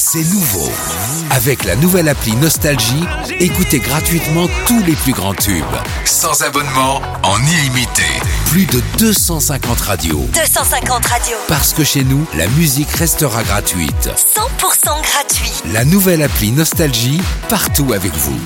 C'est nouveau. Avec la nouvelle appli Nostalgie, écoutez gratuitement tous les plus grands tubes. Sans abonnement, en illimité. Plus de 250 radios. 250 radios. Parce que chez nous, la musique restera gratuite. 100% gratuit. La nouvelle appli Nostalgie, partout avec vous.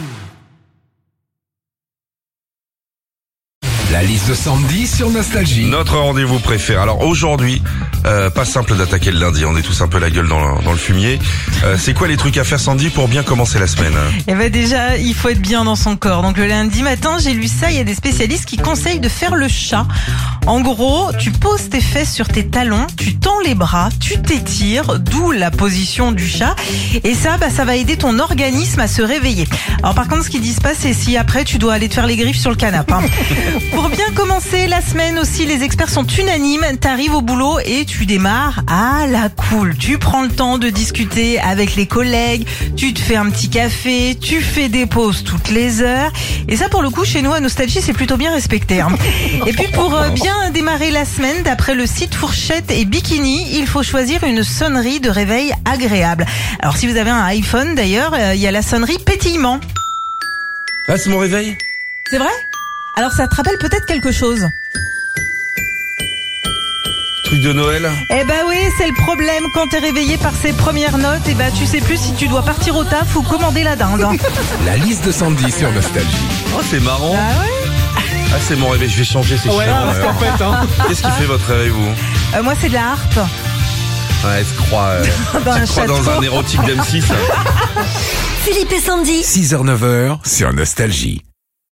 La liste de Sandy sur Nostalgie. Notre rendez-vous préféré. Alors aujourd'hui, pas simple d'attaquer le lundi, on est tous un peu la gueule dans le fumier. C'est quoi les trucs à faire, Sandy, pour bien commencer la semaine? Eh ben déjà, il faut être bien dans son corps. Donc le lundi matin, j'ai lu ça, il y a des spécialistes qui conseillent de faire le chat. En gros, tu poses tes fesses sur tes talons, tu tends les bras, tu t'étires, d'où la position du chat. Et ça, ça va aider ton organisme à se réveiller. Alors par contre, ce qu'ils disent pas, c'est si après tu dois aller te faire les griffes sur le canapé. Pour bien commencer la semaine aussi, les experts sont unanimes. T'arrives au boulot et tu démarres à la cool. Tu prends le temps de discuter avec les collègues, tu te fais un petit café, tu fais des pauses toutes les heures. Et ça, pour le coup, chez nous à Nostalgie, c'est plutôt bien respecté. Et puis pour bien démarrer la semaine, d'après le site Fourchette et Bikini, il faut choisir une sonnerie de réveil agréable. Alors si vous avez un iPhone d'ailleurs, il y a la sonnerie pétillement. Ah, c'est mon réveil? C'est vrai? Alors ça te rappelle peut-être quelque chose? Truc de Noël? Eh ben oui, c'est le problème quand t'es réveillé par ces premières notes, tu sais plus si tu dois partir au taf ou commander la dinde. La liste de Sandy sur Nostalgie. Oh, c'est marrant. Ah ouais? Ah, c'est mon réveil, je vais changer, c'est chiant. Parce qu'en fait, Qu'est-ce qui fait votre réveil, vous? Moi c'est de la harpe. Ouais, elle se croit, Dans un elle se croit dans château. un érotique d'M6. Philippe et Sandy. 6h-9h sur Nostalgie.